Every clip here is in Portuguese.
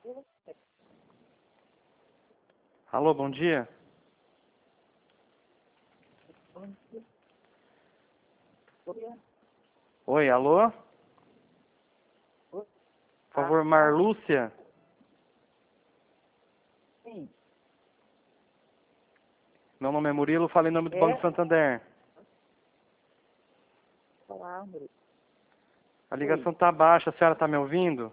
Alô, bom dia. Oi, alô? Por favor, Marlúcia. Sim. Meu nome é Murilo, falo em nome do Banco Santander. Olá, Murilo. A ligação está baixa, a senhora está me ouvindo?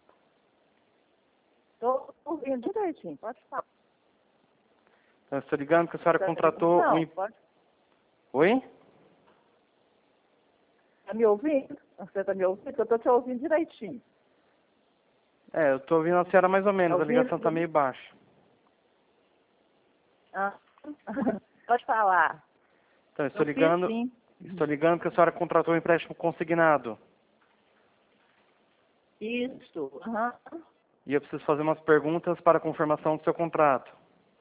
Estou ouvindo direitinho, pode falar. Então, eu estou ligando porque a senhora contratou Não, um... pode. Oi? Está me ouvindo? Você está me ouvindo? Eu estou te ouvindo direitinho. É, eu estou ouvindo a senhora mais ou menos, a Ouvindo? ligação está meio baixa. Ah. Pode falar. Então, Eu fiz sim. estou ligando porque a senhora contratou um empréstimo consignado. Isso. Aham. E eu preciso fazer umas perguntas para a confirmação do seu contrato.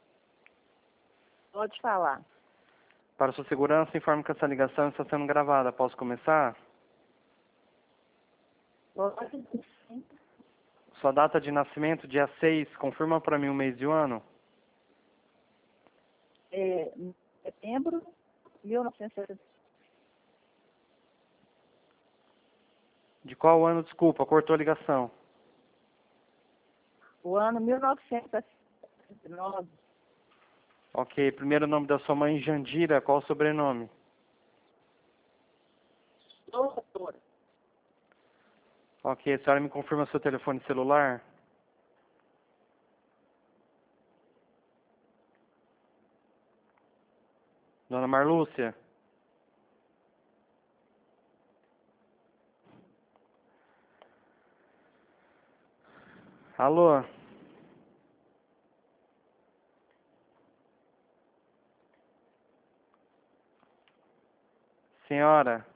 Pode falar. Para sua segurança, informo que essa ligação está sendo gravada. Posso começar? Pode sim. Sua data de nascimento, dia 6, confirma para mim o mês e o ano? Setembro de 1960. De qual ano, desculpa, cortou a ligação. O ano 1969. Ok, primeiro nome da sua mãe, Jandira, qual o sobrenome? Doutora. Ok, a senhora me confirma seu telefone celular? Dona Marlúcia? Alô? Senhora?